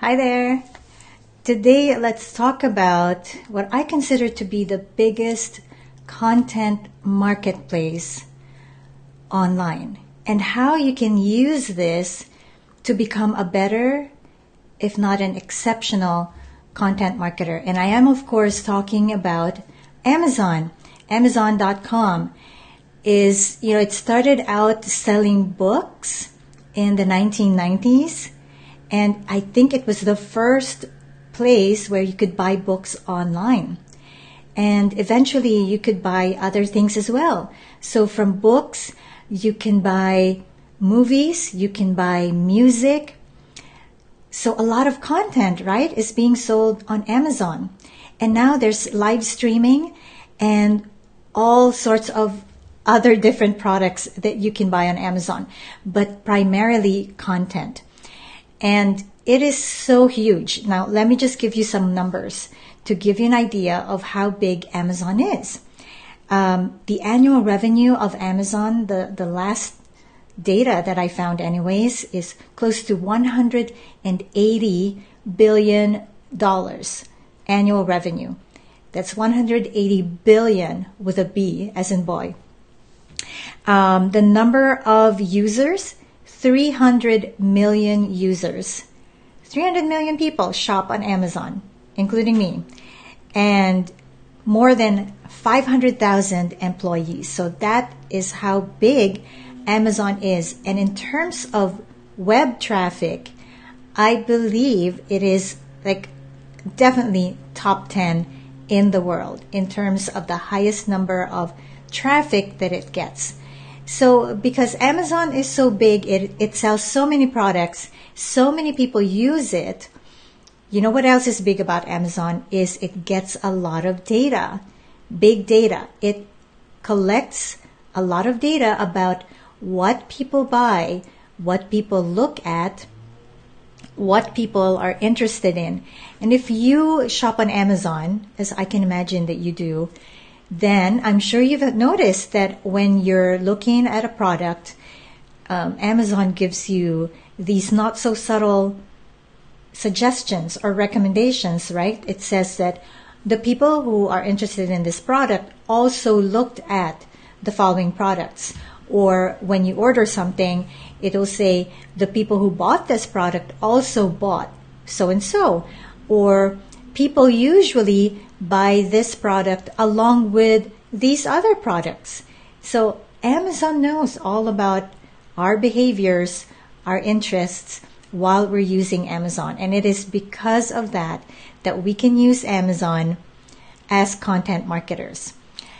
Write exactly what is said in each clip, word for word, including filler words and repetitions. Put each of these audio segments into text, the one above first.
Hi there. Today, let's talk about what I consider to be the biggest content marketplace online and how you can use this to become a better, if not an exceptional, content marketer. And I am, of course, talking about Amazon. Amazon dot com is, you know, it started out selling books in the nineteen nineties. And I think it was the first place where you could buy books online. And eventually you could buy other things as well. So from books, you can buy movies, you can buy music. So a lot of content, right, is being sold on Amazon. And now there's live streaming and all sorts of other different products that you can buy on Amazon, but primarily content. And it is so huge. Now, let me just give you some numbers to give you an idea of how big Amazon is. Um, the annual revenue of Amazon, the, the last data that I found anyways, is close to one hundred eighty billion dollars annual revenue. That's one hundred eighty billion with a B as in boy. Um, the number of users, three hundred million users. three hundred million people shop on Amazon, including me. And more than five hundred thousand employees. So that is how big Amazon is. And in terms of web traffic, I believe it is like definitely top ten in the world in terms of the highest number of traffic that it gets. So because Amazon is so big, it, it sells so many products, so many people use it. You know what else is big about Amazon is it gets a lot of data, big data. It collects a lot of data about what people buy, what people look at, what people are interested in. And if you shop on Amazon, as I can imagine that you do, then I'm sure you've noticed that when you're looking at a product, um, Amazon gives you these not so subtle suggestions or recommendations, right? It says that the people who are interested in this product also looked at the following products. Or when you order something, it'll say the people who bought this product also bought so and so. Or people usually buy this product along with these other products. So Amazon knows all about our behaviors, our interests while we're using Amazon. And it is because of that that we can use Amazon as content marketers.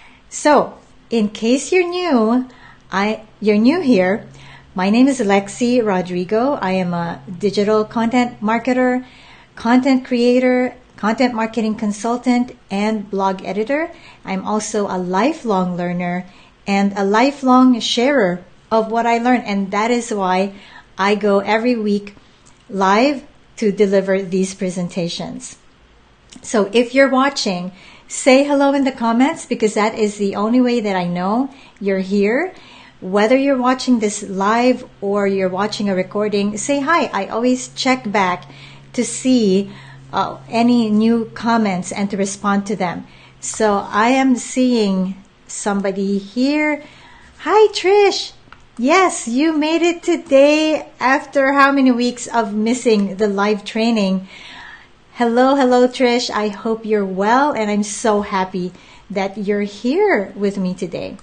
So in case you're new, I you're new here, my name is Lexi Rodrigo. I am a digital content marketer, content creator, content marketing consultant, and blog editor. I'm also a lifelong learner and a lifelong sharer of what I learn. And that is why I go every week live to deliver these presentations. So if you're watching, say hello in the comments because that is the only way that I know you're here. Whether you're watching this live or you're watching a recording, say hi. I always check back to see uh, any new comments and to respond to them. So I am seeing somebody here. Hi, Trish. Yes, you made it today after how many weeks of missing the live training. Hello, hello, Trish. I hope you're well, and I'm so happy that you're here with me today.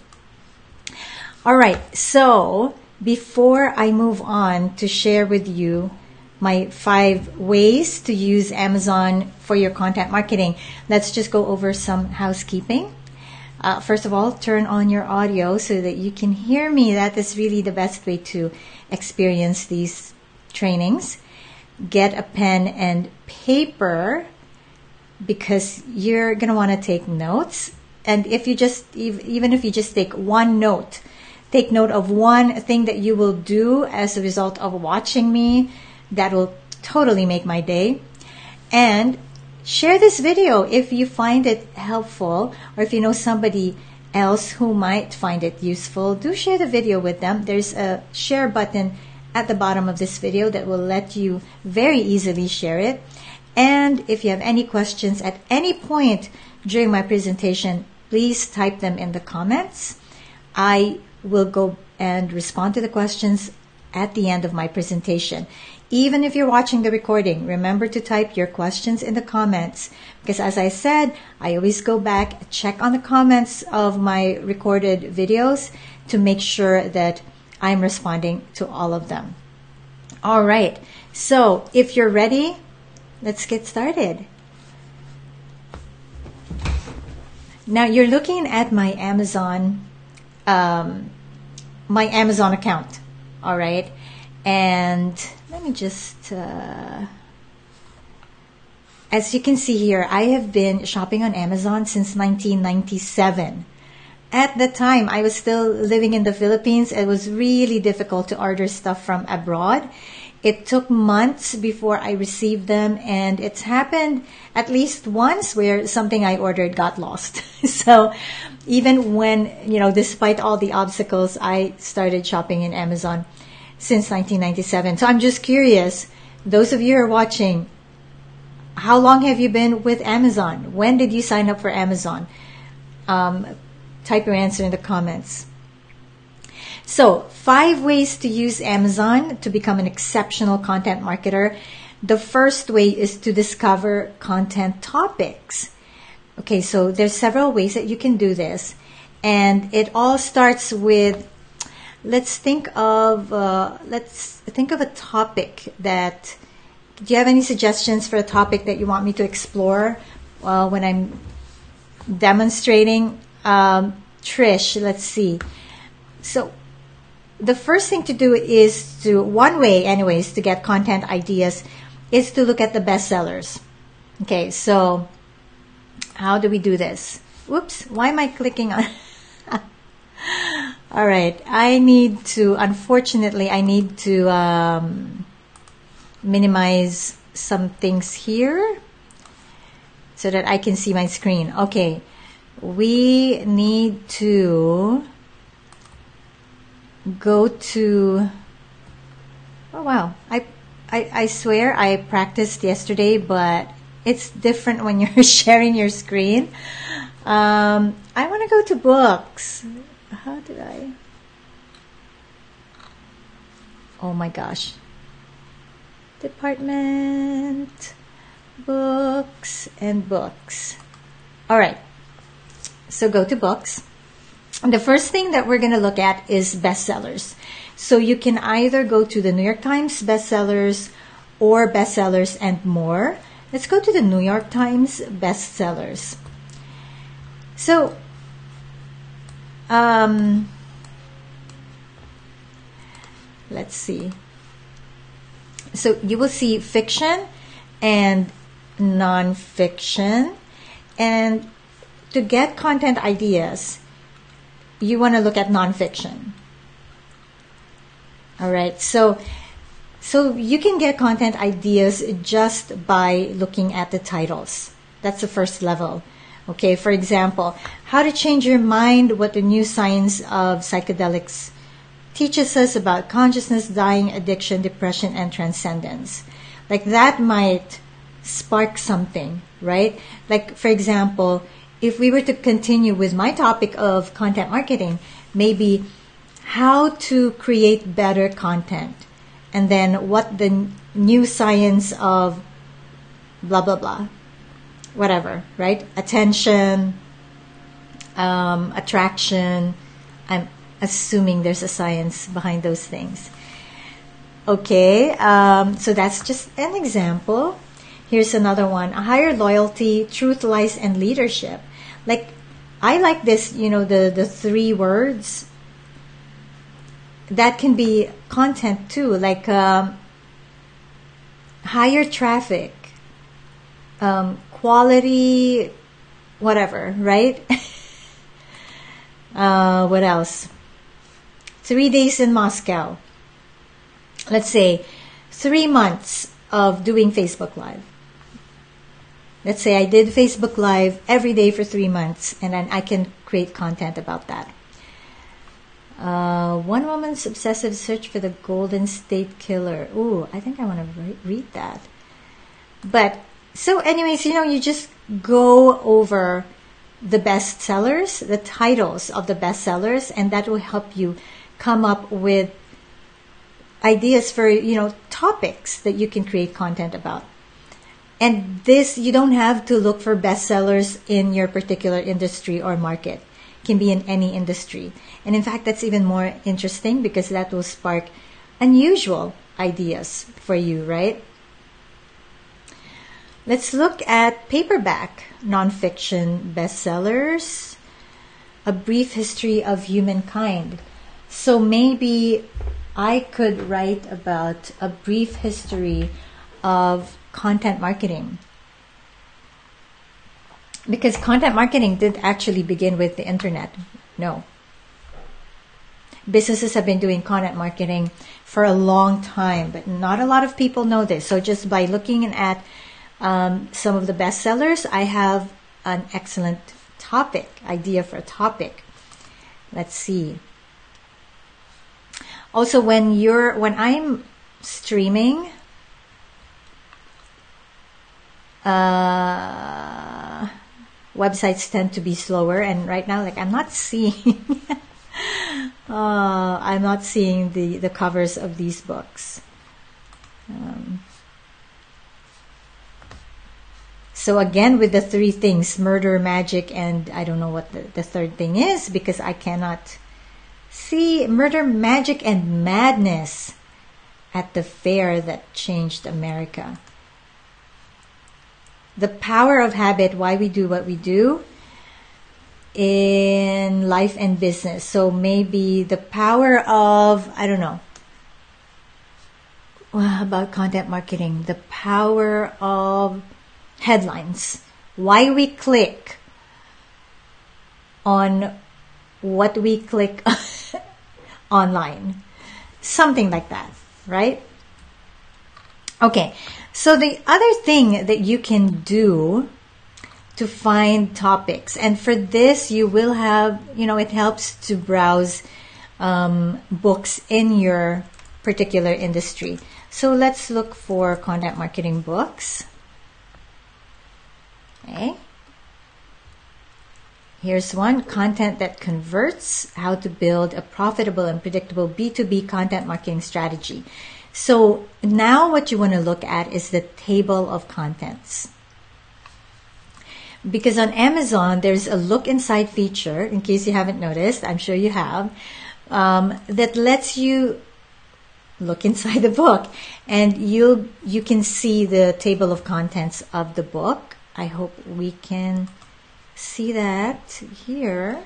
All right, so before I move on to share with you my five ways to use Amazon for your content marketing, let's just go over some housekeeping. Uh, first of all, turn on your audio so that you can hear me. That is really the best way to experience these trainings. Get a pen and paper because you're going to want to take notes. And if you just, even if you just take one note, take note of one thing that you will do as a result of watching me. That will totally make my day. And share this video if you find it helpful, or if you know somebody else who might find it useful. Do share the video with them. There's a share button at the bottom of this video that will let you very easily share it. And if you have any questions at any point during my presentation, please type them in the comments. I will go and respond to the questions at the end of my presentation. Even if you're watching the recording, remember to type your questions in the comments, because as I said, I always go back, check on the comments of my recorded videos to make sure that I'm responding to all of them. All right, so if you're ready, let's get started. Now you're looking at my Amazon, um, my Amazon account, all right? And let me just, uh, as you can see here, I have been shopping on Amazon since nineteen ninety-seven. At the time, I was still living in the Philippines. It was really difficult to order stuff from abroad. It took months before I received them, and it's happened at least once where something I ordered got lost. So even when, you know, despite all the obstacles, I started shopping in Amazon since nineteen ninety-seven. So I'm just curious, those of you who are watching, how long have you been with Amazon? When did you sign up for Amazon? Um, type your answer in the comments. So, five ways to use Amazon to become an exceptional content marketer. The first way is to discover content topics. Okay, so there's several ways that you can do this. And it all starts with, let's think of, uh, let's think of a topic that, do you have any suggestions for a topic that you want me to explore uh, when I'm demonstrating? Um, Trish, let's see. So, the first thing to do is to, one way anyways, to get content ideas is to look at the bestsellers. Okay, so how do we do this? Whoops, why am I clicking on? All right, I need to, unfortunately, I need to um, minimize some things here so that I can see my screen. Okay, we need to go to, oh wow, I, I, I swear I practiced yesterday, but it's different when you're sharing your screen. Um, I want to go to books. How did I? Oh my gosh. Department, books, and books. All right. So go to books. The first thing that we're going to look at is bestsellers. So you can either go to the New York Times bestsellers or bestsellers and more. Let's go to the New York Times bestsellers. So, um, let's see. So you will see fiction and nonfiction. And to get content ideas, you want to look at nonfiction. All right, so so you can get content ideas just by looking at the titles. That's the first level. Okay, for example, how to change your mind, what the new science of psychedelics teaches us about consciousness, dying, addiction, depression, and transcendence. Like that might spark something, right? Like, for example, if we were to continue with my topic of content marketing, maybe how to create better content, and then what the new science of blah, blah, blah, whatever, right? Attention, um, attraction. I'm assuming there's a science behind those things. Okay, um, so that's just an example. Here's another one. Higher loyalty, truth, lies, and leadership. Like, I like this, you know, the, the three words. That can be content too, like um, higher traffic, um, quality, whatever, right? uh, what else? Three days in Moscow. Let's say three months of doing Facebook Live. Let's say I did Facebook Live every day for three months, and then I can create content about that. Uh, one woman's obsessive search for the Golden State Killer. Ooh, I think I want to re- read that. But, so anyways, you know, you just go over the bestsellers, the titles of the bestsellers, and that will help you come up with ideas for, you know, topics that you can create content about. And this, you don't have to look for bestsellers in your particular industry or market. It can be in any industry. And in fact, that's even more interesting because that will spark unusual ideas for you, right? Let's look at paperback nonfiction bestsellers, A Brief History of Humankind. So maybe I could write about a brief history of content marketing. Because content marketing didn't actually begin with the internet. No. Businesses have been doing content marketing for a long time, but not a lot of people know this. So just by looking at um, some of the bestsellers, I have an excellent topic, idea for a topic. Let's see. Also, when you're, when I'm streaming, uh, websites tend to be slower, and right now, like, I'm not seeing, uh, I'm not seeing the, the covers of these books. Um, so again, with the three things, murder, magic, and I don't know what the, the third thing is because I cannot see. Murder, Magic, and Madness at the Fair That Changed America. The Power of Habit, Why We Do What We Do in Life and Business. So maybe the power of, I don't know, well, about content marketing. The power of headlines. Why we click on what we click online. Something like that, right? Okay, so the other thing that you can do to find topics, and for this you will have, you know, it helps to browse um, books in your particular industry. So let's look for content marketing books. Okay. Here's one, Content That Converts, How to Build a Profitable and Predictable B two B Content Marketing Strategy. So now what you want to look at is the table of contents. Because on Amazon, there's a look inside feature, in case you haven't noticed, I'm sure you have, um, that lets you look inside the book and you'll, you can see the table of contents of the book. I hope we can see that here.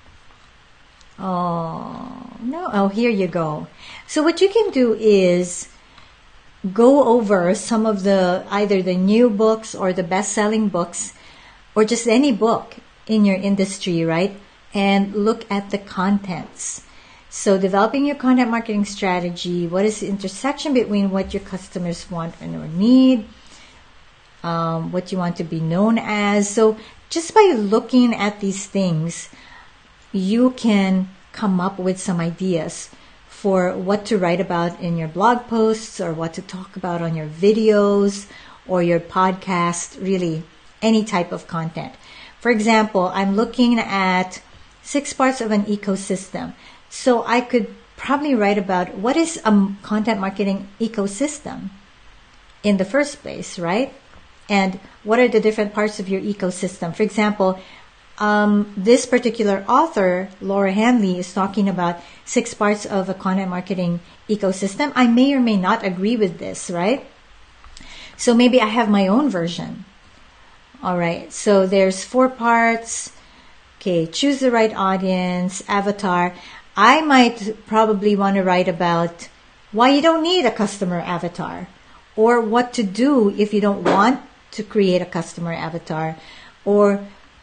Oh, no. Oh, here you go. So what you can do is go over some of the, either the new books or the best-selling books or just any book in your industry, right? And look at the contents. So developing your content marketing strategy, what is the intersection between what your customers want and or need, um, what you want to be known as. So just by looking at these things, you can come up with some ideas for what to write about in your blog posts or what to talk about on your videos or your podcast, really any type of content. For example, I'm looking at six parts of an ecosystem. So I could probably write about what is a content marketing ecosystem in the first place, right? And what are the different parts of your ecosystem? For example, um, this particular author, Laura Hanley, is talking about six parts of a content marketing ecosystem. I may or may not agree with this, right? So maybe I have my own version. All right, so there's four parts. Okay, choose the right audience, avatar. I might probably want to write about why you don't need a customer avatar or what to do if you don't want to create a customer avatar, or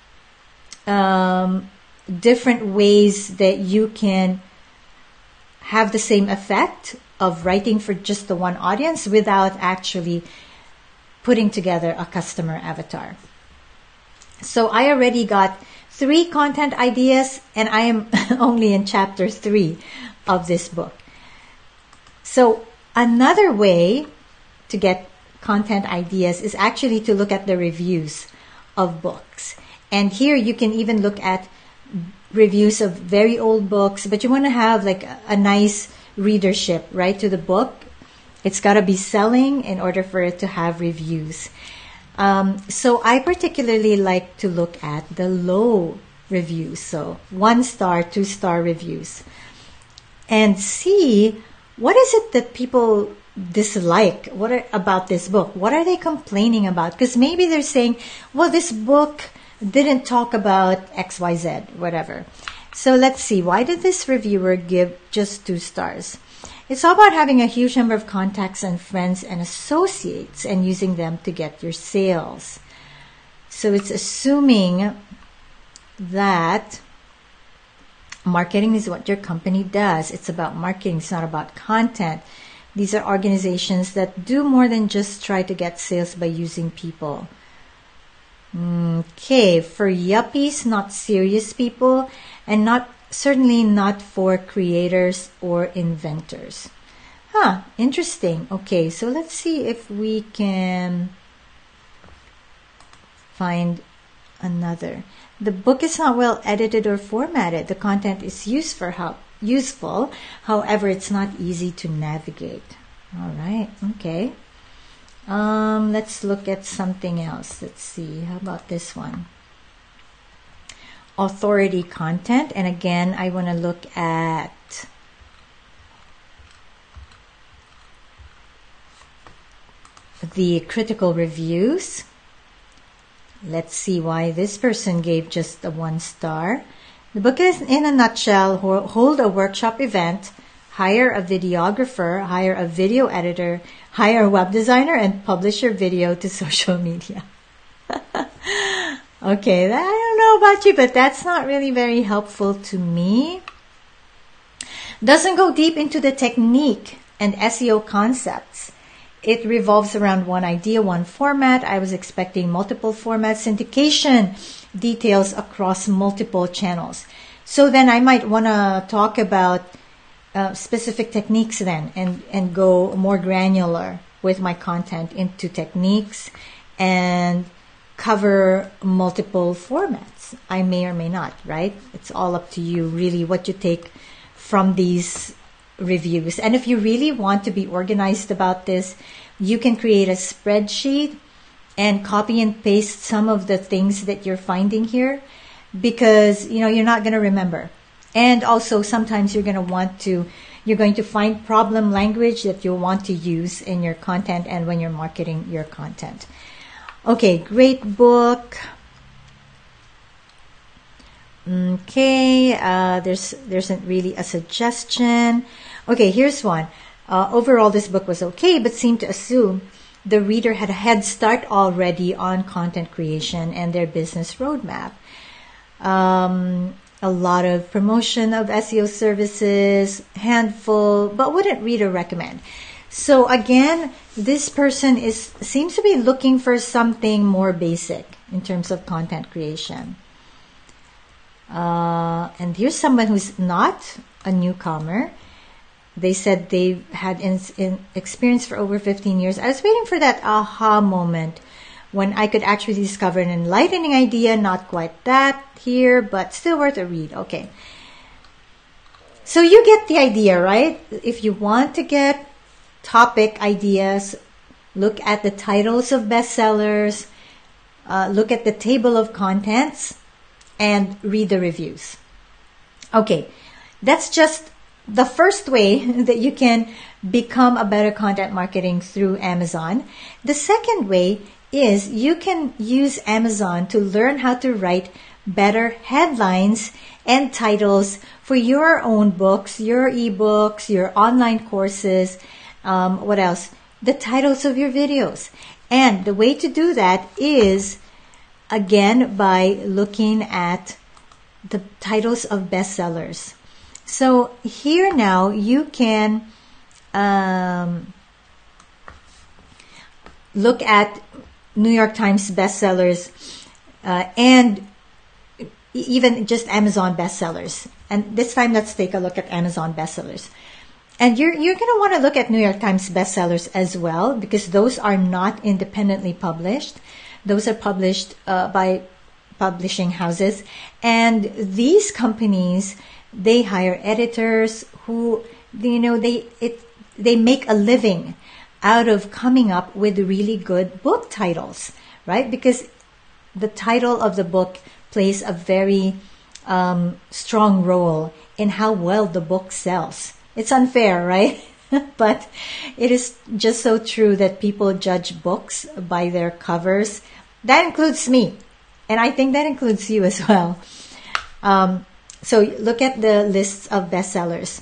um, different ways that you can have the same effect of writing for just the one audience without actually putting together a customer avatar. So I already got three content ideas, and I am only in chapter three of this book. So another way to get content ideas is actually to look at the reviews of books. And here you can even look at reviews of very old books, but you want to have like a, a nice readership, right, to the book. It's got to be selling in order for it to have reviews. Um, so I particularly like to look at the low reviews, so one star, two star reviews, and see what is it that people dislike what are, about this book. What are they complaining about? Because maybe they're saying, well, this book didn't talk about X Y Z, whatever. So let's see, why did this reviewer give just two stars? It's all about having a huge number of contacts and friends and associates and using them to get your sales. So it's assuming that marketing is what your company does. It's about marketing. It's not about content. These are organizations that do more than just try to get sales by using people. Okay, for yuppies, not serious people, and not certainly not for creators or inventors. Huh, interesting. Okay, so let's see if we can find another. The book is not well edited or formatted. The content is useful, how, useful. However, it's not easy to navigate. All right, okay. Um, let's look at something else. Let's see. How about this one? Authority content. And again, I want to look at the critical reviews. Let's see why this person gave just a one star. The book is, in a nutshell, hold a workshop event, hire a videographer, hire a video editor, hire a web designer, and publish your video to social media. Okay, I don't know about you, but that's not really very helpful to me. Doesn't go deep into the technique and S E O concepts. It revolves around one idea, one format. I was expecting multiple formats, syndication details across multiple channels. So then I might want to talk about uh, specific techniques then and, and go more granular with my content into techniques and cover multiple formats. I may or may not, right? It's all up to you, really, what you take from these reviews. And if you really want to be organized about this, you can create a spreadsheet and copy and paste some of the things that you're finding here, because you know you're not going to remember. And also sometimes you're going to want to you're going to find problem language that you'll want to use in your content and when you're marketing your content. Okay, great book. Okay, uh, there's there isn't really a suggestion. Okay, here's one. Uh, overall, this book was okay, but seemed to assume the reader had a head start already on content creation and their business roadmap. Um, a lot of promotion of S E O services, handful, but wouldn't reader recommend? So again, this person is seems to be looking for something more basic in terms of content creation. Uh, and here's someone who's not a newcomer. They said they've had in, in experience for over fifteen years. I was waiting for that aha moment when I could actually discover an enlightening idea. Not quite that here, but still worth a read. Okay. So you get the idea, right? If you want to get topic ideas, look at the titles of bestsellers, uh, look at the table of contents, and read the reviews. Okay, that's just the first way that you can become a better content marketing through Amazon. The second way is you can use Amazon to learn how to write better headlines and titles for your own books, your ebooks, your online courses. Um, what else? The titles of your videos. And the way to do that is, again, by looking at the titles of bestsellers. So here now you can um, look at New York Times bestsellers uh, and even just Amazon bestsellers. And this time, let's take a look at Amazon bestsellers. And you're you're going to want to look at New York Times bestsellers as well, because those are not independently published. Those are published uh, by publishing houses. And these companies, they hire editors who, you know, they it they make a living out of coming up with really good book titles, right? Because the title of the book plays a very um, strong role in how well the book sells. It's unfair, right? But it is just so true that people judge books by their covers. That includes me. And I think that includes you as well. Um, so look at the lists of bestsellers.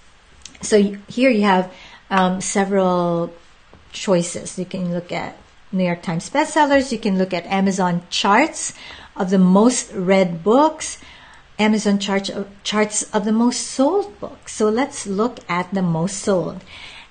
So here you have um, several choices. You can look at New York Times bestsellers. You can look at Amazon charts of the most read books, Amazon charts of, charts of the most sold books. So let's look at the most sold.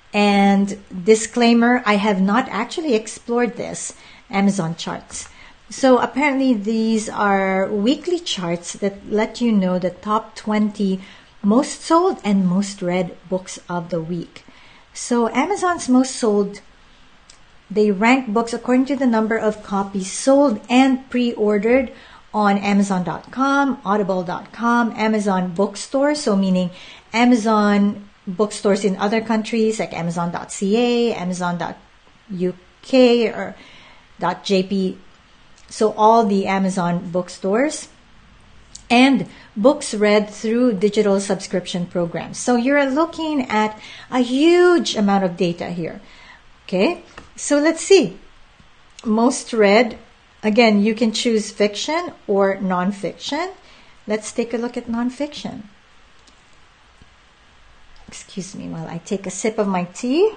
And disclaimer, I have not actually explored this, Amazon charts. So apparently these are weekly charts that let you know the top twenty most sold and most read books of the week. So Amazon's most sold, they rank books according to the number of copies sold and pre-ordered on Amazon dot com, Audible dot com, Amazon bookstores, so meaning Amazon bookstores in other countries like Amazon dot C A, Amazon dot U K, or .jp. So all the Amazon bookstores, and books read through digital subscription programs. So you're looking at a huge amount of data here. Okay, so let's see. Most read, again, you can choose fiction or nonfiction. Let's take a look at nonfiction. Excuse me while I take a sip of my tea.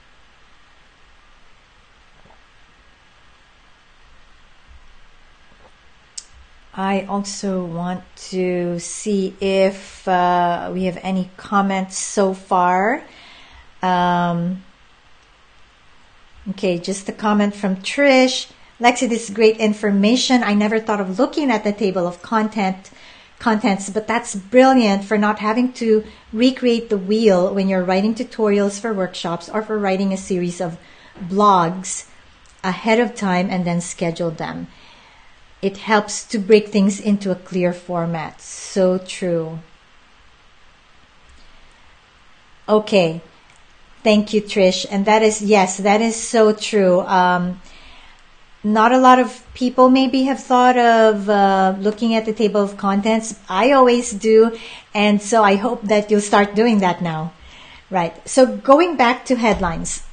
I also want to see if uh, we have any comments so far. Um, okay, just a comment from Trish. Lexi, this is great information. I never thought of looking at the table of content contents, but that's brilliant for not having to recreate the wheel when you're writing tutorials for workshops or for writing a series of blogs ahead of time and then schedule them. It helps to break things into a clear format. So true. Okay. Thank you, Trish. And that is, yes, that is so true. Um, not a lot of people maybe have thought of uh, looking at the table of contents. I always do. And so I hope that you'll start doing that now. Right. So going back to headlines.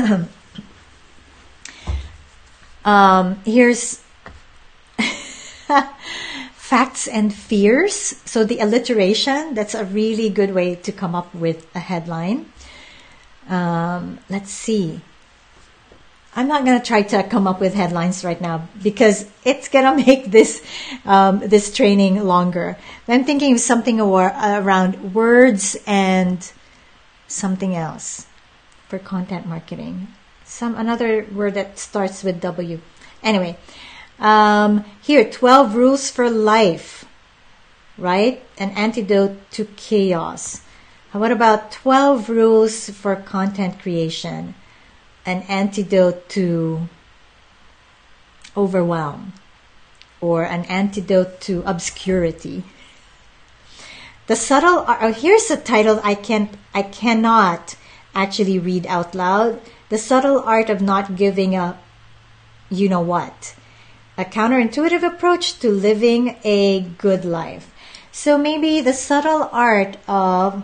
um, here's facts and fears. So the alliteration, that's a really good way to come up with a headline. Um, let's see. I'm not going to try to come up with headlines right now because it's going to make this um, this training longer. I'm thinking of something around words and something else for content marketing. Some another word that starts with W. Anyway. Um, here, twelve rules for life, right? An antidote to chaos. What about twelve rules for content creation? An antidote to overwhelm, or an antidote to obscurity. The subtle art, oh, here's a title I can't, I cannot actually read out loud. The subtle art of not giving a, you know what. A counterintuitive approach to living a good life. So maybe the subtle art of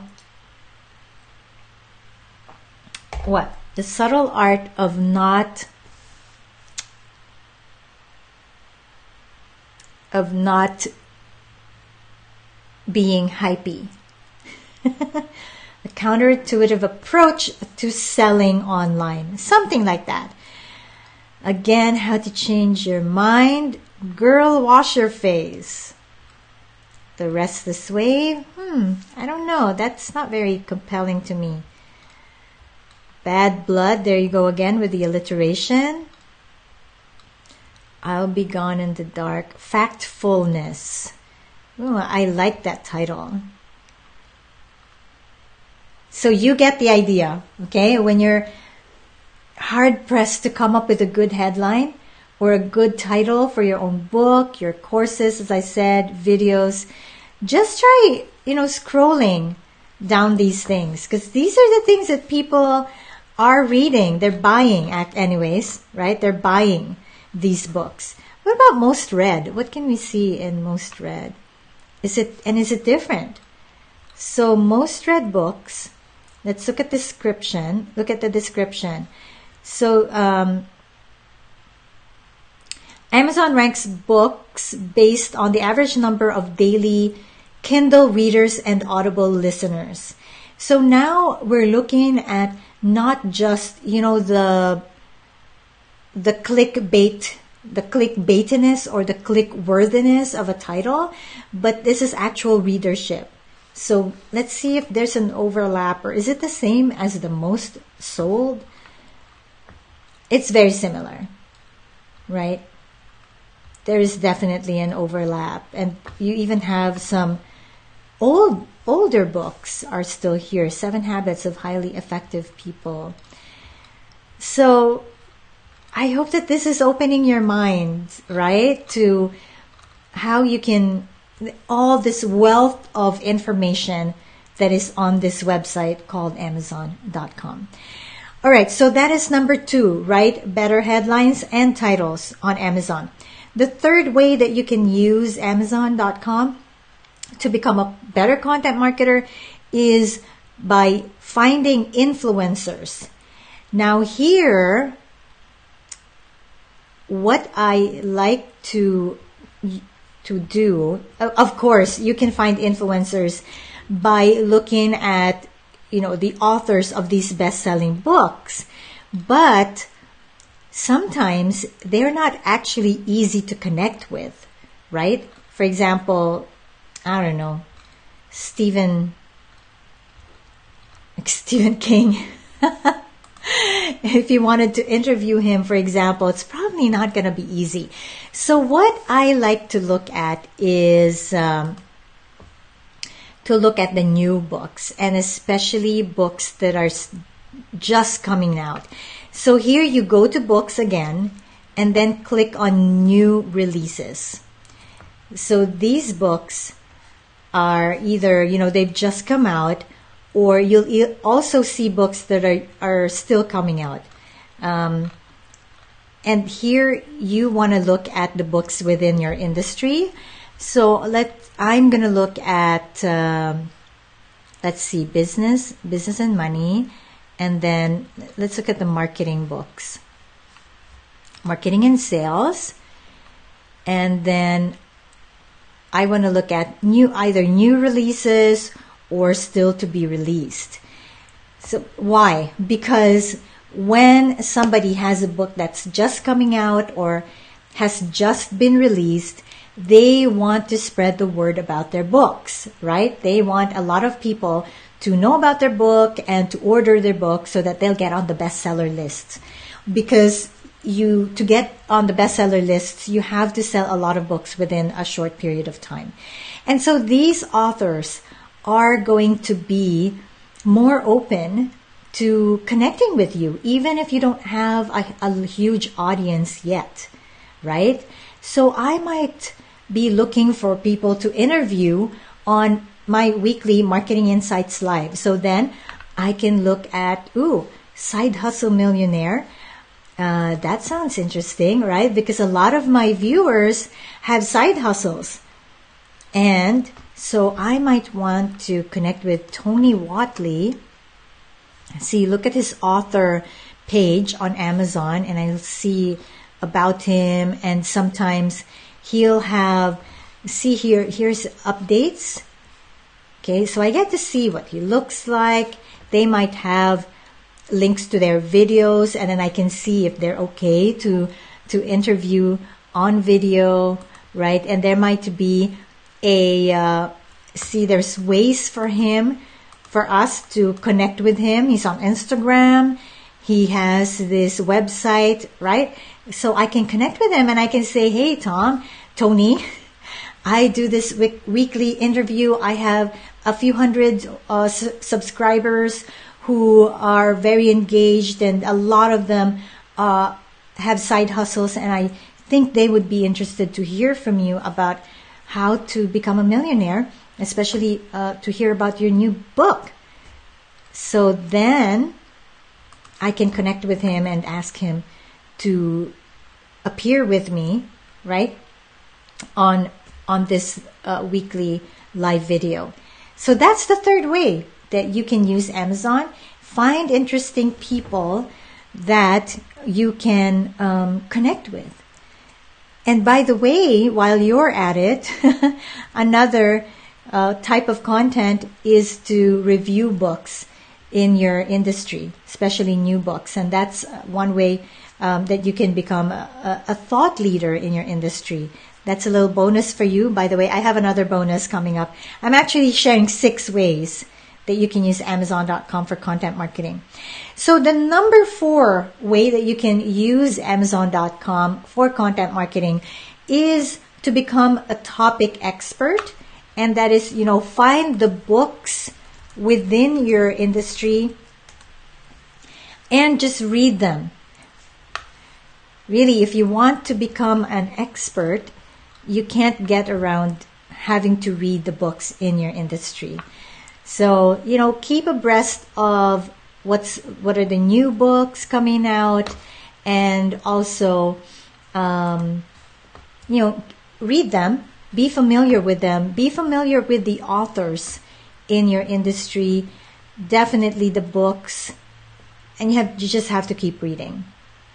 what? The subtle art of not of not being hypey. A counterintuitive approach to selling online. Something like that. Again, how to change your mind. Girl, wash your face. The restless wave. Hmm, I don't know. That's not very compelling to me. Bad blood. There you go again with the alliteration. I'll Be Gone in the Dark. Factfulness. Ooh, I like that title. So you get the idea, okay? When you're hard pressed to come up with a good headline or a good title for your own book, your courses, as I said, videos, just try, you know, scrolling down these things, because these are the things that people are reading. They're buying, anyways, right? They're buying these books. What about most read? What can we see in most read? Is it, and is it different? So most read books, let's look at description. Look at the description. So um, Amazon ranks books based on the average number of daily Kindle readers and Audible listeners. So now we're looking at not just, you know, the the clickbait, the clickbaitiness or the click-worthiness of a title, but this is actual readership. So let's see if there's an overlap, or is it the same as the most sold? It's very similar, right? There is definitely an overlap, and you even have some old older books are still here. Seven Habits of Highly Effective People. So I hope that this is opening your mind, right, to how you can, all this wealth of information that is on this website called Amazon dot com. All right, so that is number two, right? Better headlines and titles on Amazon. The third way that you can use Amazon dot com to become a better content marketer is by finding influencers. Now here, what I like to to do, of course, you can find influencers by looking at, you know, the authors of these best-selling books, but sometimes they're not actually easy to connect with, right? For example, I don't know, Stephen, like Stephen King. If you wanted to interview him, for example, it's probably not going to be easy. So what I like to look at is um, to look at the new books, and especially books that are just coming out. So here you go to books again, and then click on new releases. So these books are either, you know, they've just come out, or you'll also see books that are, are still coming out. Um, and here you want to look at the books within your industry. So let I'm going to look at, um, let's see, business, business and money. And then let's look at the marketing books. Marketing and sales. And then I want to look at new, either new releases or still to be released. So why? Because when somebody has a book that's just coming out or has just been released, they want to spread the word about their books, right? They want a lot of people to know about their book and to order their book so that they'll get on the bestseller lists. Because you, to get on the bestseller lists, you have to sell a lot of books within a short period of time. And so these authors are going to be more open to connecting with you, even if you don't have a, a huge audience yet, right? So I might be looking for people to interview on my weekly Marketing Insights Live. So then I can look at, ooh, Side Hustle Millionaire. Uh, that sounds interesting, right? Because a lot of my viewers have side hustles. And so I might want to connect with Tony Whatley. See, look at his author page on Amazon, and I'll see about him. And sometimes he'll have, see here, here's updates. Okay, so I get to see what he looks like. They might have links to their videos, and then I can see if they're okay to to interview on video, right? And there might be a uh, see there's ways for him for us to connect with him. He's on Instagram, He has this website, right? So I can connect with him and I can say, hey, Tom, Tony, I do this week- weekly interview. I have a few hundred uh, s- subscribers who are very engaged, and a lot of them uh, have side hustles, and I think they would be interested to hear from you about how to become a millionaire, especially uh, to hear about your new book. So then I can connect with him and ask him to appear with me, right, on on this uh, weekly live video. So that's the third way that you can use Amazon. Find interesting people that you can um, connect with. And by the way, while you're at it, another uh, type of content is to review books in your industry, especially new books. And that's one way um, that you can become a, a thought leader in your industry. That's a little bonus for you. By the way, I have another bonus coming up. I'm actually sharing six ways that you can use Amazon dot com for content marketing. So the number four way that you can use Amazon dot com for content marketing is to become a topic expert. And that is, you know, find the books within your industry and just read them. Really, if you want to become an expert, you can't get around having to read the books in your industry. So, you know, keep abreast of what's what are the new books coming out, and also, um, you know, read them, be familiar with them, be familiar with the authors in your industry, definitely the books, and you have you just have to keep reading.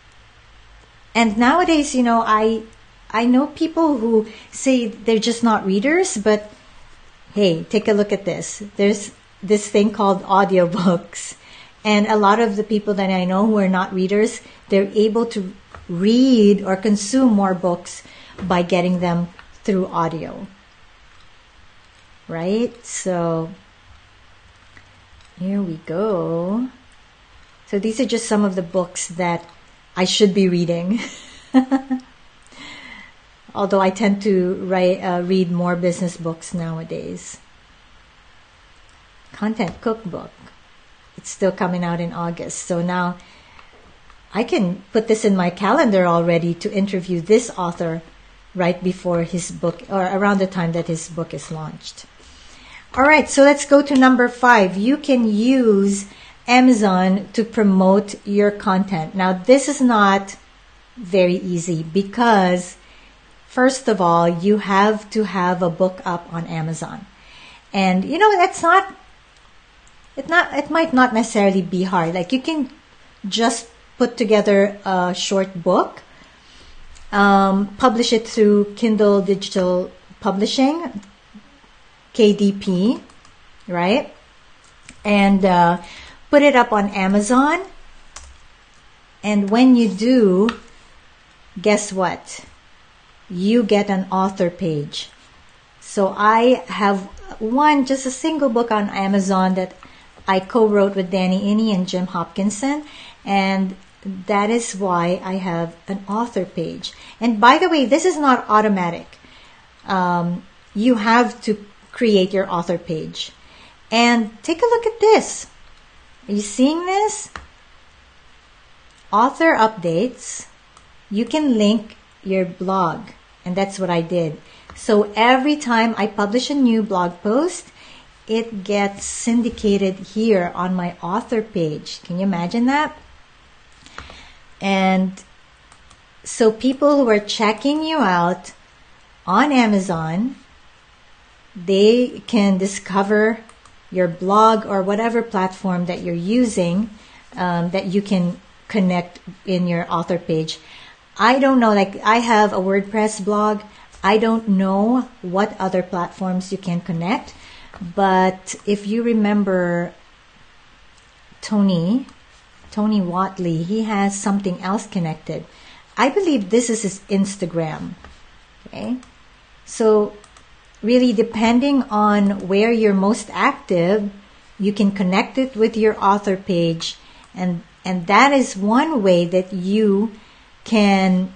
And nowadays, you know, I I know people who say they're just not readers, but hey, take a look at this. There's this thing called audiobooks. And a lot of the people that I know who are not readers, they're able to read or consume more books by getting them through audio. Right? So here we go. So these are just some of the books that I should be reading. Although I tend to write, uh, read more business books nowadays. Content Cookbook. It's still coming out in August. So now I can put this in my calendar already to interview this author right before his book, or around the time that his book is launched. All right, so let's go to number five. You can use Amazon to promote your content. Now, this is not very easy because, first of all, you have to have a book up on Amazon. And, you know, that's not, it not, it might not necessarily be hard. Like, you can just put together a short book, um, publish it through Kindle Digital Publishing, K D P, right? And uh, put it up on Amazon. And when you do, guess what? You get an author page. So I have one, just a single book on Amazon that I co-wrote with Danny Inney and Jim Hopkinson. And that is why I have an author page. And by the way, this is not automatic. Um, you have to create your author page. And take a look at this. Are you seeing this? Author updates. You can link your blog. And that's what I did. So every time I publish a new blog post, it gets syndicated here on my author page. Can you imagine that? And so people who are checking you out on Amazon, they can discover your blog or whatever platform that you're using, um, that you can connect in your author page. I don't know, like I have a WordPress blog. I don't know what other platforms you can connect, but if you remember Tony, Tony Watley, he has something else connected. I believe this is his Instagram. Okay, so really depending on where you're most active, you can connect it with your author page, and And that is one way that you can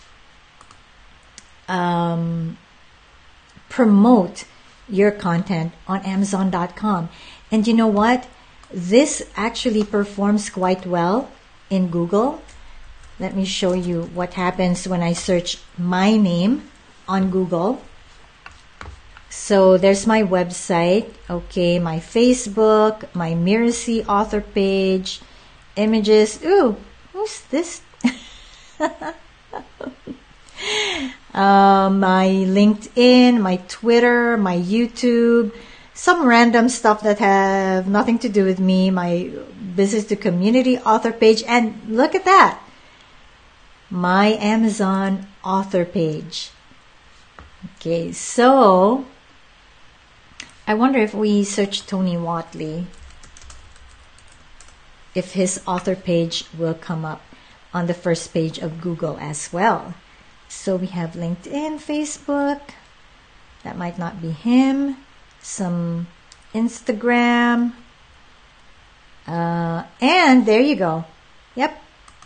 um, promote your content on Amazon dot com. And you know what? This actually performs quite well in Google. Let me show you what happens when I search my name on Google. So there's my website, okay, my Facebook, my Mirasee author page, images. Ooh, who's this? uh, my LinkedIn, my Twitter, my YouTube, some random stuff that have nothing to do with me, my business to community author page, and look at that, my Amazon author page. Okay, so I wonder if we search Tony Whatley, if his author page will come up on the first page of Google as well. So we have LinkedIn, Facebook, that might not be him, some Instagram, uh, and there you go. Yep.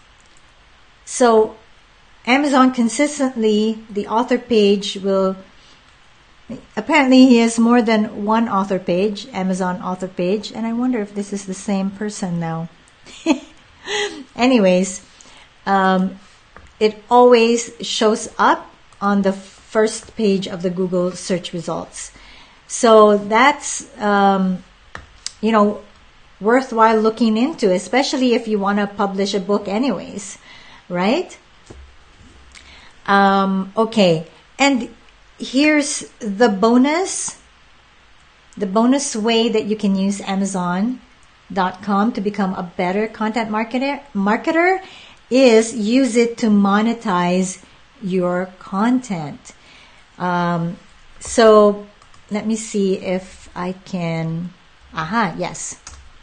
So Amazon consistently, the author page will, apparently he has more than one author page, Amazon author page, and I wonder if this is the same person now. Anyways, um, it always shows up on the first page of the Google search results. So that's, um, you know, worthwhile looking into, especially if you want to publish a book anyways, right? Um, okay, and here's the bonus. The bonus way that you can use Amazon dot com to become a better content marketer, marketer is use it to monetize your content. Um, so let me see if I can, aha, yes.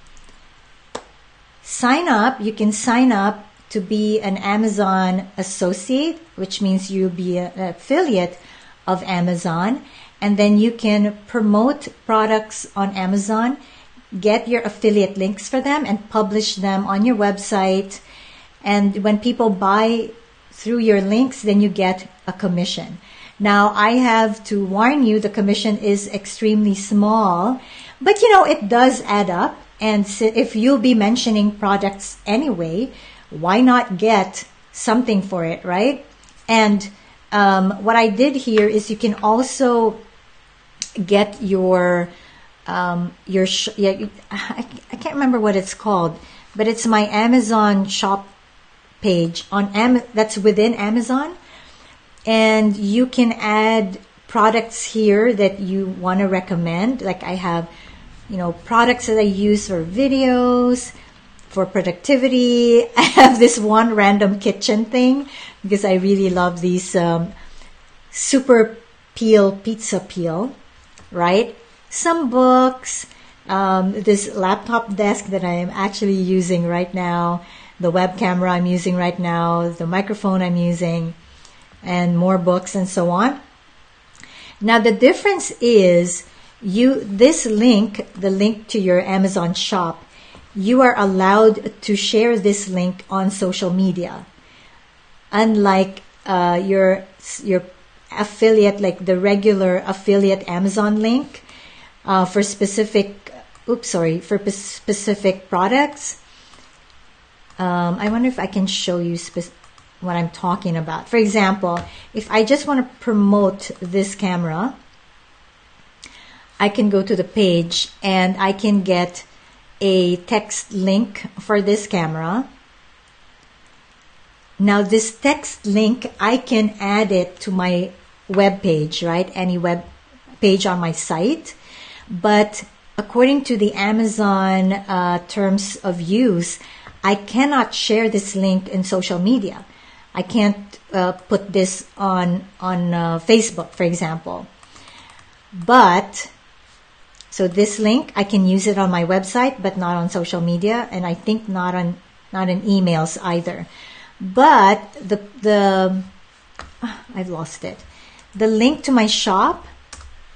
Sign up, you can sign up to be an Amazon associate, which means you'll be an affiliate of Amazon, and then you can promote products on Amazon, get your affiliate links for them, and publish them on your website. And when people buy through your links, then you get a commission. Now, I have to warn you, the commission is extremely small, but you know, it does add up. And if you'll be mentioning products anyway, why not get something for it, right? And um, what I did here is you can also get your um, your sh yeah I, I can't remember what it's called, but it's my Amazon shop page on Am that's within Amazon, and you can add products here that you want to recommend. Like I have, you know, products that I use for videos, for productivity. I have this one random kitchen thing because I really love these um, super peel pizza peel, right? Some books, um, this laptop desk that I am actually using right now, the web camera I'm using right now, the microphone I'm using, and more books and so on. Now the difference is you this link, the link to your Amazon shop, you are allowed to share this link on social media. Unlike uh, your your affiliate, like the regular affiliate Amazon link uh, for specific, oops, sorry, for specific products. Um, I wonder if I can show you spe what I'm talking about. For example, if I just want to promote this camera, I can go to the page and I can get a text link for this camera. Now this text link, I can add it to my web page, right? Any web page on my site. But according to the Amazon uh, terms of use, I cannot share this link in social media. I can't uh, put this on, on uh, Facebook, for example. But so this link, I can use it on my website, but not on social media, and I think not on not in emails either. But the the oh, I've lost it. The link to my shop,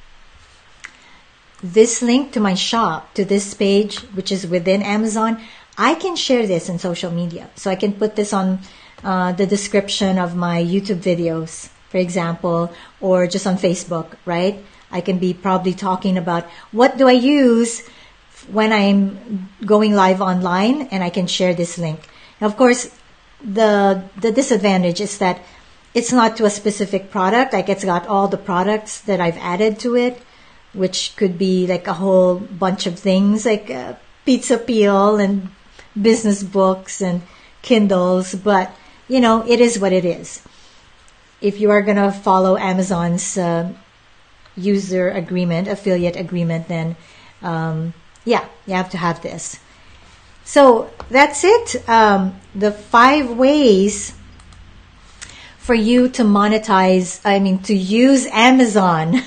this link to my shop, to this page, which is within Amazon, I can share this in social media. So I can put this on uh, the description of my YouTube videos, for example, or just on Facebook, right? I can be probably talking about what do I use when I'm going live online, and I can share this link. Now, of course, the the disadvantage is that it's not to a specific product. Like, it's got all the products that I've added to it, which could be like a whole bunch of things, like uh, pizza peel and business books and Kindles. But, you know, it is what it is. If you are going to follow Amazon's uh, user agreement, affiliate agreement, then um, yeah, you have to have this. So that's it. Um, the five ways for you to monetize, I mean, to use Amazon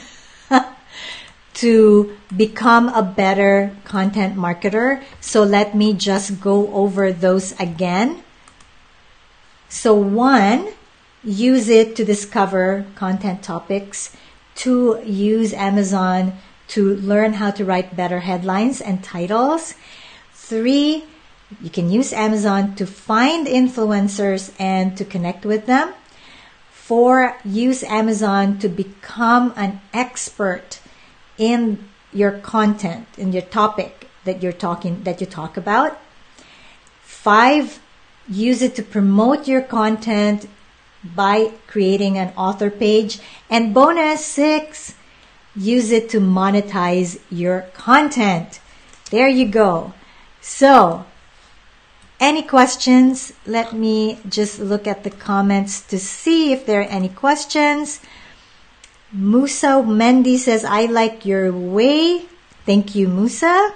to become a better content marketer. So let me just go over those again. So one, use it to discover content topics. Two, use Amazon to learn how to write better headlines and titles. Three, you can use Amazon to find influencers and to connect with them. Four, use Amazon to become an expert in your content, in your topic that you're talking, that you talk about. Five, use it to promote your content by creating an author page. And bonus, six, use it to monetize your content. There you go. So, any questions? Let me just look at the comments to see if there are any questions. Musa Mendy says, I like your way. Thank you, Musa.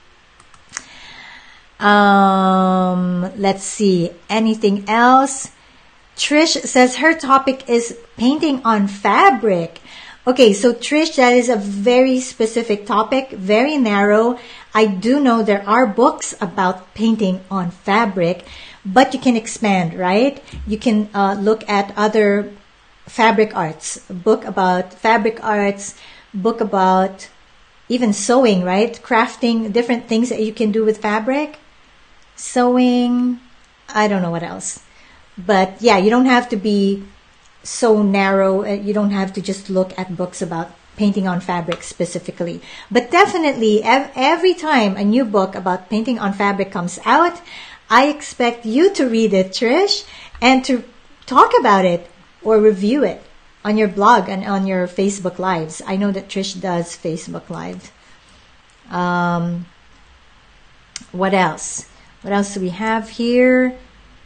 Um, let's see. Anything else? Trish says her topic is painting on fabric. Okay, so Trish, that is a very specific topic, very narrow. I do know there are books about painting on fabric, but you can expand, right? You can uh, look at other fabric arts, book about fabric arts, book about even sewing, right? Crafting, different things that you can do with fabric. Sewing, I don't know what else. But yeah, you don't have to be so narrow. You don't have to just look at books about painting on fabric specifically. But definitely, every time a new book about painting on fabric comes out, I expect you to read it, Trish, and to talk about it or review it on your blog and on your Facebook Lives. I know that Trish does Facebook Lives. Um, what else? What else do we have here?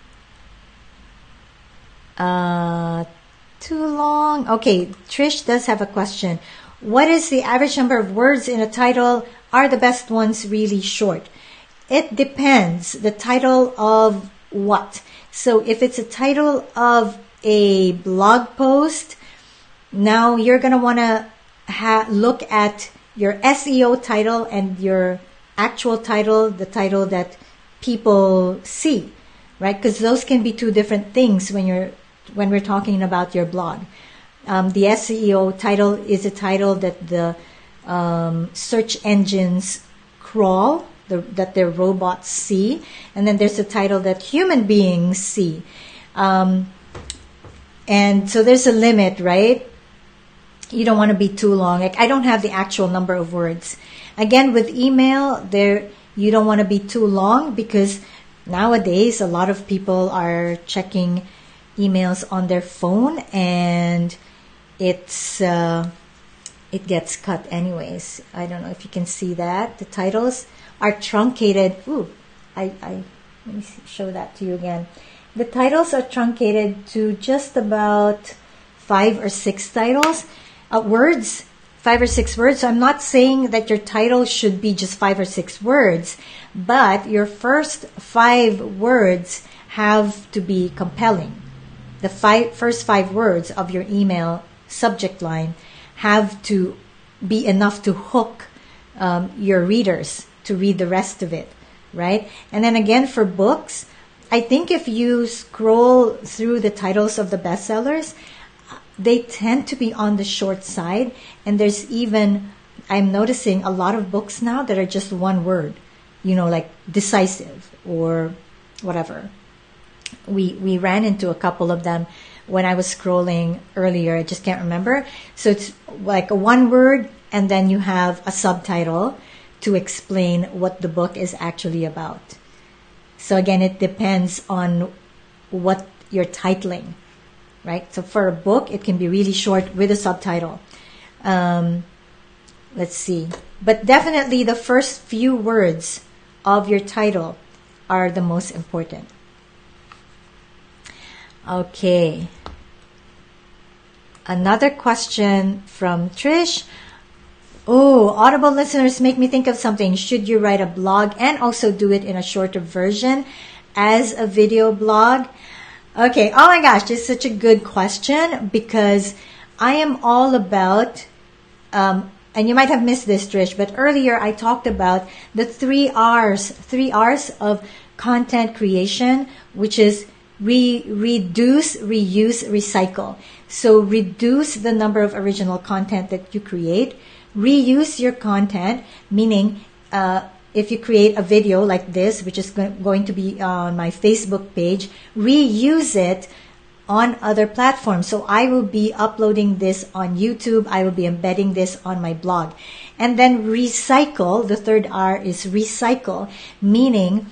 Uh, too long. Okay, Trish does have a question. What is the average number of words in a title? Are the best ones really short? It depends. The title of what? So if it's a title of a blog post, now you're going to want to ha- look at your S E O title and your actual title, the title that people see, right? Because those can be two different things when you're when we're talking about your blog. Um, the S E O title is a title that the um, search engines crawl, the, that their robots see, and then there's a title that human beings see. Um, and so there's a limit, right? You don't want to be too long. Like, I don't have the actual number of words. Again, with email, there you don't want to be too long because nowadays a lot of people are checking emails on their phone, and it's uh, it gets cut anyways. I don't know if you can see that. The titles are truncated. Ooh, I, I let me see, show that to you again. The titles are truncated to just about five or six titles, uh, words, five or six words. So I'm not saying that your title should be just five or six words, but your first five words have to be compelling. The five, first five words of your email subject line have to be enough to hook um, your readers to read the rest of it, right? And then again, for books, I think if you scroll through the titles of the bestsellers, they tend to be on the short side. And there's even, I'm noticing a lot of books now that are just one word. you know, like decisive or whatever. We we ran into a couple of them when I was scrolling earlier. I just can't remember. So it's like a one word, and then you have a subtitle to explain what the book is actually about. So again, it depends on what you're titling, right? So for a book, it can be really short with a subtitle. Um, let's see. But definitely the first few words of your title are the most important. Okay. Another question from Trish. Oh, Audible listeners make me think of something. Should you write a blog and also do it in a shorter version as a video blog? Okay. Oh my gosh, this is such a good question, because I am all about, um, and you might have missed this, Trish, but earlier I talked about the three R's, three R's of content creation, which is re- reduce, reuse, recycle. So reduce the number of original content that you create. Reuse your content, meaning uh, if you create a video like this, which is go- going to be on my Facebook page, reuse it on other platforms. So I will be uploading this on YouTube. I will be embedding this on my blog. And then recycle, the third R is recycle, meaning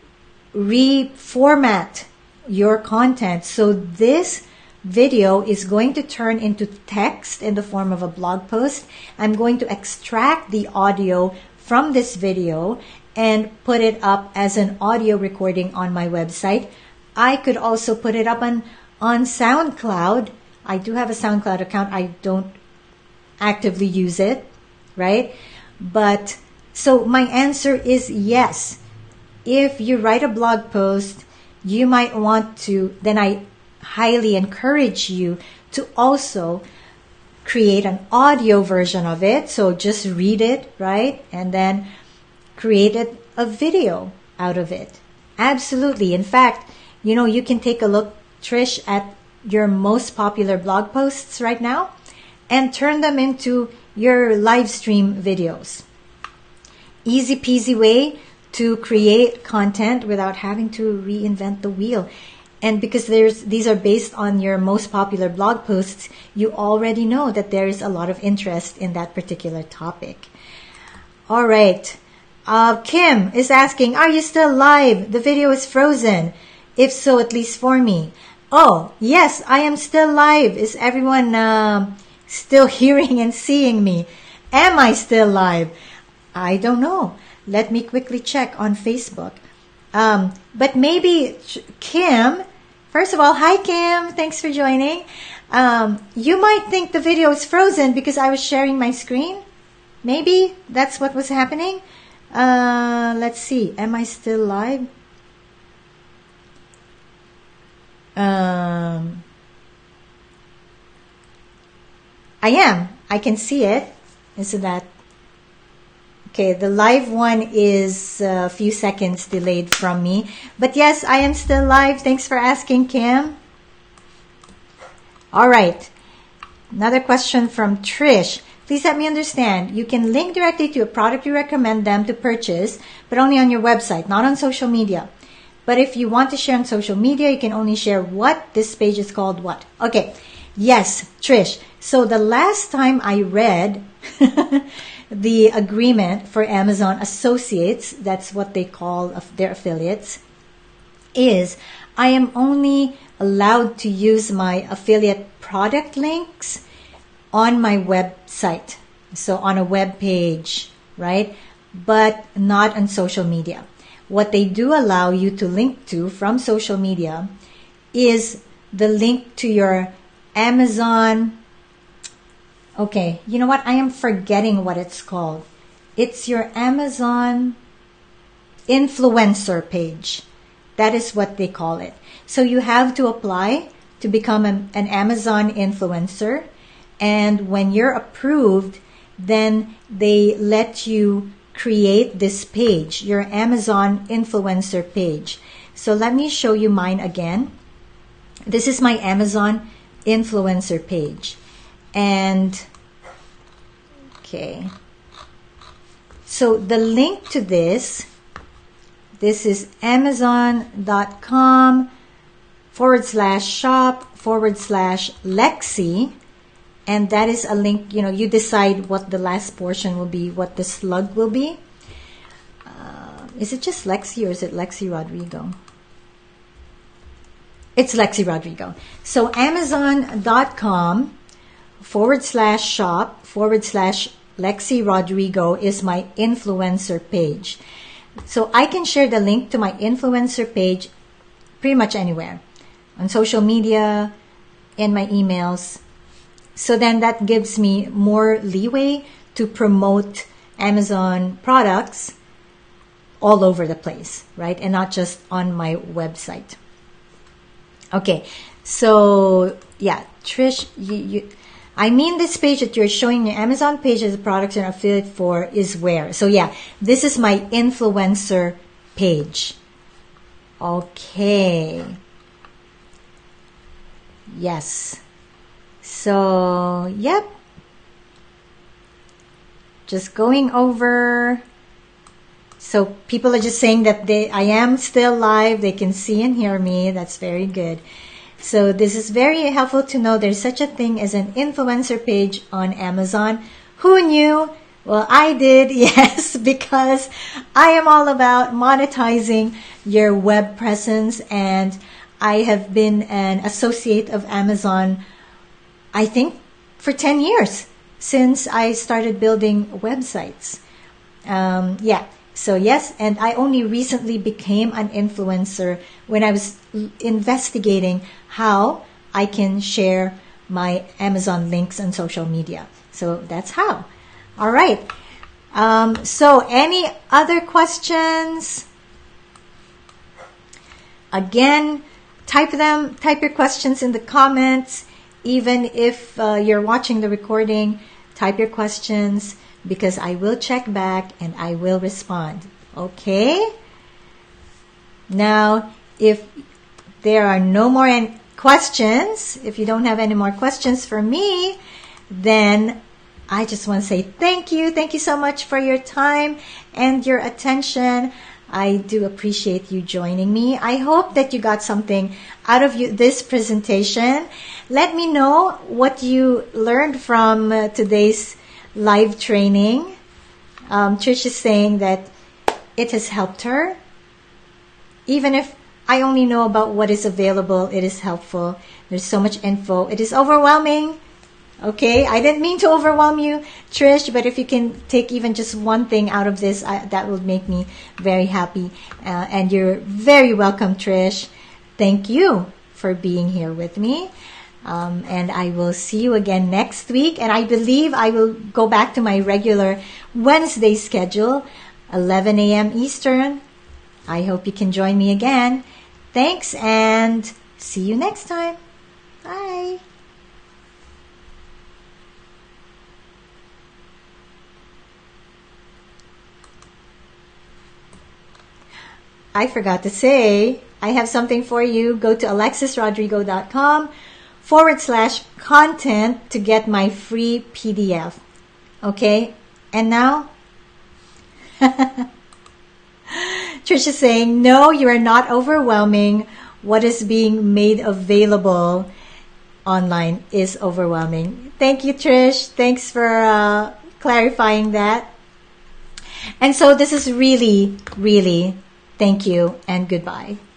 reformat your content. So this video is going to turn into text in the form of a blog post. I'm going to extract the audio from this video and put it up as an audio recording on my website. I could also put it up on, on SoundCloud. I do have a SoundCloud account. I don't actively use it, right? But so my answer is yes. If you write a blog post, you might want to, then I highly encourage you to also create an audio version of it. So just read it, right? And then create it, a video out of it. Absolutely. In fact, you know, you can take a look, Trish, at your most popular blog posts right now and turn them into your live stream videos. Easy peasy way to create content without having to reinvent the wheel. And because there's these are based on your most popular blog posts, you already know that there is a lot of interest in that particular topic. All right. Uh, Kim is asking, are you still live? The video is frozen. If so, at least for me. Oh, yes, I am still live. Is everyone uh, still hearing and seeing me? Am I still live? I don't know. Let me quickly check on Facebook. Um, but maybe Kim, first of all, hi Kim, thanks for joining. Um, you might think the video is frozen because I was sharing my screen. Maybe that's what was happening. Uh, let's see, am I still live? Um, I am. I can see it. Isn't that okay? The live one is a few seconds delayed from me. But yes, I am still live. Thanks for asking, Kim. All right. Another question from Trish. Please let me understand. You can link directly to a product you recommend them to purchase, but only on your website, not on social media. But if you want to share on social media, you can only share what? This page is called what? Okay. Yes, Trish. So the last time I read the agreement for Amazon Associates, that's what they call their affiliates, is I am only allowed to use my affiliate product links on my website. So on a web page, right? But not on social media. What they do allow you to link to from social media is the link to your Amazon. Okay, you know what? I am forgetting what it's called. It's your Amazon influencer page. That is what they call it. So you have to apply to become an, an Amazon influencer. And when you're approved, then they let you create this page, your Amazon influencer page. So let me show you mine again. This is my Amazon influencer page. And, okay. So the link to this This is amazon.com forward slash shop forward slash Lexi. And that is a link, you know, you decide what the last portion will be, what the slug will be. Uh, is it just Lexi or is it Lexi Rodrigo? It's Lexi Rodrigo. So amazon.com forward slash shop forward slash Lexi Rodrigo is my influencer page. So I can share the link to my influencer page pretty much anywhere. On social media, in my emails. So then that gives me more leeway to promote Amazon products all over the place, right? And not just on my website. Okay, so yeah, Trish, you, you, I mean this page that you're showing, the Amazon page as a products and affiliate for is where? So yeah, this is my influencer page. Okay. Yes. So, yep. Just going over. So people are just saying that they, I am still live. They can see and hear me. That's very good. So this is very helpful to know there's such a thing as an influencer page on Amazon. Who knew? Well, I did, yes, because I am all about monetizing your web presence, and I have been an associate of Amazon, I think, for ten years since I started building websites. Um, yeah, so yes, and I only recently became an influencer when I was investigating how I can share my Amazon links on social media. So that's how. All right. Um, so any other questions? Again, type them, type your questions in the comments. Even if uh, you're watching the recording, type your questions because I will check back and I will respond. Okay? Now, if there are no more en- questions, if you don't have any more questions for me, then I just want to say thank you. Thank you so much for your time and your attention. I do appreciate you joining me. I hope that you got something out of you, this presentation. Let me know what you learned from uh, today's live training. Um, Trish is saying that it has helped her. Even if I only know about what is available, it is helpful. There's so much info. It is overwhelming. Okay, I didn't mean to overwhelm you, Trish, but if you can take even just one thing out of this, I, that will make me very happy. Uh, and you're very welcome, Trish. Thank you for being here with me. Um, and I will see you again next week. And I believe I will go back to my regular Wednesday schedule, eleven a.m. Eastern. I hope you can join me again. Thanks, and see you next time. Bye. I forgot to say, I have something for you. Go to alexisrodrigo.com forward slash content to get my free P D F. Okay? And now? Trish is saying, no, you are not overwhelming. What is being made available online is overwhelming. Thank you, Trish. Thanks for uh, clarifying that. And so this is really, really, thank you and goodbye.